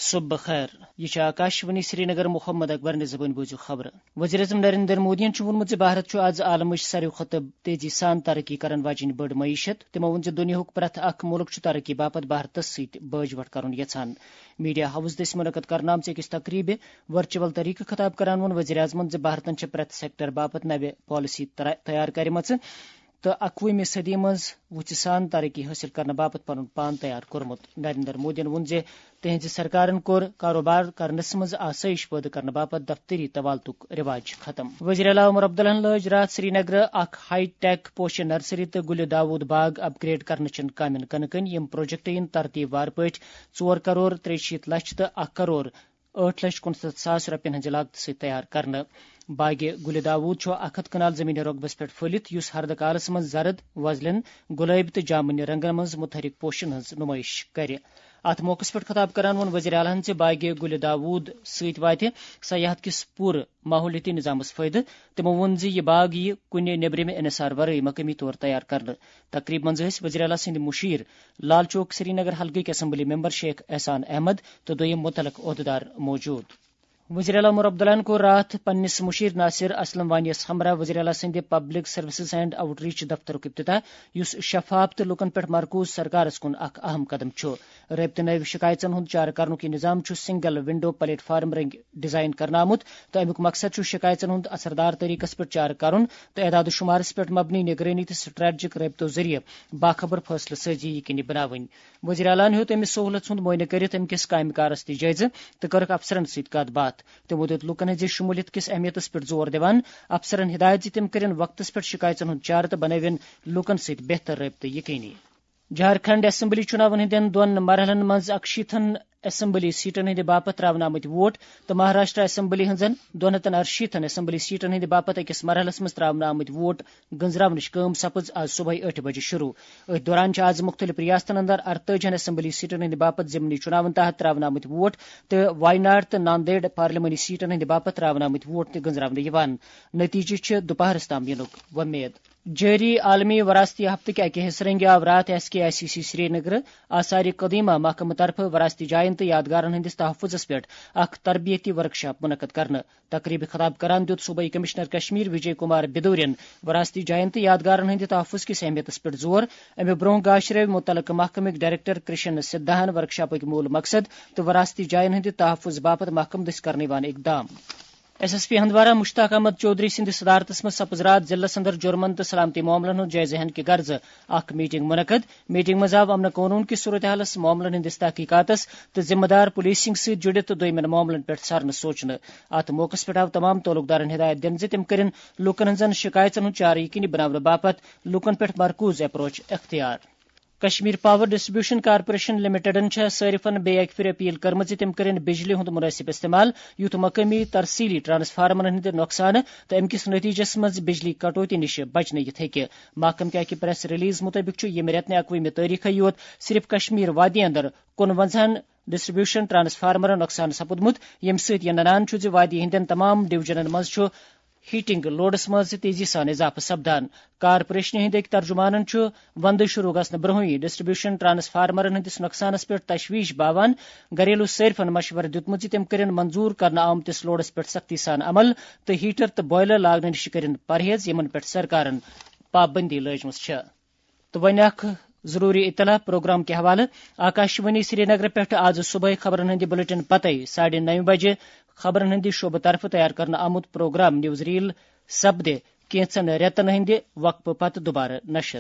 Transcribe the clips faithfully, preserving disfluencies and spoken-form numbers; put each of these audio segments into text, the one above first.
صبح خیر یہ آکاشوانی سری نگر محمد اکبر نے زبان بوزو خبر وزیر اعظم نریندر مودین وونمت بھارت آز عالمچ ساروی کھت تیزی سان ترقی کرن واجن بڑ معیشت تمو ون دنیا پریت اخ ملک ترقی باپت بھارتس ست باج وٹ کرن یژھان میڈیا ہاؤس دس منعقد کرنا آمژ أکس تقریب ورچوئل طریقہ خطاب کران وون وزیر اعظمن بھارتن پریت سیکٹر باپت نو پالیسی تیار کرم تو اکوہمہ صدی مز وچ سان ترقی حاصل کرنے باپت پن پان تیار کورمت نریندر مودین وون تہذ سرکارن کور کاروبار کرنس مز آسائش پید کرنے باپت دفتری توالتک رواج ختم وزیر اعلی عمر عبداللہ لج رات سری نگر اخ ہائی ٹیک پوش نرسری تو گل داود باغ اپ گریڈ کرنے چن کامن کنکن یم پروجیکٹ ان ترتیب وار پٹ ژور کروڑ تریشیت لچھ تو اخ کروڑ ٹھ لچھ کنستھ ساس رپین ہند لاگت ست تیار کرنے باغ گل داود اک ہتھ کنال زمین رقبس پہ پھلت اس ہرد کالس من زرد وزلن گلابی تو جامنی رنگن من متحرک پوشن ہز نمائش کر ات موقع پہ خطاب کران وون وزیر اعلیٰ سے باغ گل داود ست وات سیاحت کس پور ماحولیاتی نظامس فائدہ تمو وون یہ باغ یہ کن نیبرم انحصار ورائے مقامی طور تیار کرنے تقریب من وزیر اعلیٰ سند مشیر لال چوک سری نگر حلقہ اسمبلی ممبر شیخ احسان احمد تو دویم متعلق عہدیدار موجود وزیر اعلیٰ عمر عبداللہ کو رات پنس مشیر ناصر اسلم وانیس ہمراہ وزیر اعلیٰ سند public services and outreach دفتر افتتاح اس شفاف تو لکن پہ مرکوز سرکارس کن اخ اہم قدم رابطہ نو شکایتن ہند چارہ کرنک یہ نظام سنگل ونڈو پلیٹ فارم رنگ ڈیزائن کرنا آمت تو امیک مقصد شکایتن ہند اثردار طریقس پہ چارہ کرن تو اعداد و شمارس پہ مبنی نگرانی تو سٹریٹجک رابطوں ذریعہ باخبر فیصلہ سازی یقینی بناون وزیر اعلیٰ ہیوت امس سہولت ہند معائنہ کرت ام کس کامہ کارس تہ جائزہ تو کرک افسرن ست کت بات تمو دت لکن ہز شمولیت کس اہمیتس پہ زور دیوان افسرن ہدایت تم کرن وقتس پہ شکایتن ہند چارہ تو بنوین لکن ست بہتر رابطہ یقینی جھارکھنڈ اسمبلی چناون ہندین دون مرحلن مز اکشیتن اسمبلی سیٹن ہند باپت تراون آمت ووٹ تو مہاراشٹر اسمبلی ہنزن دون ہتن ارشیتن اسمبلی سیٹن ہند باپت اکس مرحلس مز تراون آمت ووٹ گنزراونچ کام سپز آج صبح ٲٹھ بجے شروع ات دوران آج مختلف ریاستن اندر ارتٲجہن اسمبلی سیٹن ہند باپت ضمنی چناون تحت تراون آمت ووٹ تو وائناڈ تو ناندیڑ پارلیمانی سیٹن ہند باپت تراون آمت ووٹ تہ گنزراون یوان نتیجہ دوپہرس تام ینک ومید جاری عالمی وراثتی ہفتہ کے اکہ حصہ رنگ آو رات ایس کے آئی سی سی سری نگر آثار قدیمہ محکمہ طرف وراثتی جائن تو یادگارن ہندس تحفظ پہ اخ تربیتی ورکشاپ منعقد کرنے تقریب خطاب کران دیت صوبائی کمشنر کشمیر وجے کمار بدورین وراثتی جائن تو یادگارن ہند تحفظ کس اہمیتس پہ زور امہ برہ گاشرو متعلقہ محکمک ڈائریکٹر کرشن سدھاہن ورکشاپک مول مقصد تو وراثتی جائن ہند تحفظ باپت محکم دس کرنے وان اقدام S S P Handwara Mushtaq Ahmad Chaudhary سند صدارتس مز سپز رات ضلع اندر جرمن تو سلامتی معاملن ہند جائزہ ہن کہ غرض اخ میٹنگ منعقد میٹنگ مز آو امن قانون کس صورتحالس معاملن ہندس تحقیقاتس تو ذمہ دار پولیسنگ ست جڑت تو دویمن معاملن پہ سرن سوچنے ات موقع پہ آو تمام تعلقدارن ہدایت دن زِ تم کرن لوکن ہنزن شکایتن ہند چارہ یقینی بناونہ باپت لوکن پہ مرکوز اپروچ اختیار کشمیر پاور ڈسٹریبیوشن کارپوریشن لمیٹڈن صارفن بے اکہ پھر اپیل کرم تم کرن بجلی ہند مناسب استعمال یوت مقامی ترسیلی ٹرانسفارمرن ہند نقصان تو ام کس نتیجس مز بجلی کٹوتی نش بچنت ہیکہ محکمہ کہ اکہ پریس ریلیز مطابق یہ رتنہ اکوہمہ تاریخ یوت صرف کشمیر وادی اندر کنونزہن ڈسٹریبیوشن ٹرانسفارمرن نقصان سپدمت یم ست یہ ننان چھ وادی ہندین تمام ڈویژنن مز ہیٹنگ لوڈس مز تیزی سان اضافہ سپدان کارپوریشن ہند ترجمانن وند شروع گھن برہی ڈسٹریبیوشن ٹرانسفارمرن ہندس نقصانس پہ تشویش باوان گھریلو صارفن مشورہ دتمت تم کرن منظور کرنا آمتس لوڈس پہ سختی سان عمل تو ہیٹر تو بوائلر لاگنے نش کرن پرہیز یمن پہ سرکارن پابندی لجمت تو ون اخ ضروری اطلاع پروگرام کے حوالہ آکاشوانی سری نگر پہ آج صبح خبرن ہند بلٹن پتہ ساڑھے نو بجے خبرن ہند شعبہ طرف تیار کرنا آمت پروگرام نیوز ریل سپدے کینچن ریتن ہند وقفہ پتہ دوبارہ نشر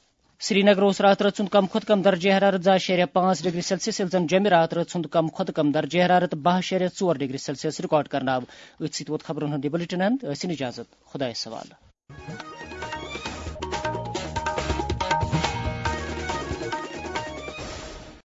سری نگر اس رات رات سند کم کھت کم درجہ حرارت زا شیرہ پانچ ڈگری سیلسیس یل زن جمع رات رات سند کم کھت کم درجہ حرارت بہ شیرہ ژور ڈگری سیلسیس ریکارڈ کرنا آو ات ست ووت خبرن ہند بلٹن اشن اجازت خدا سوال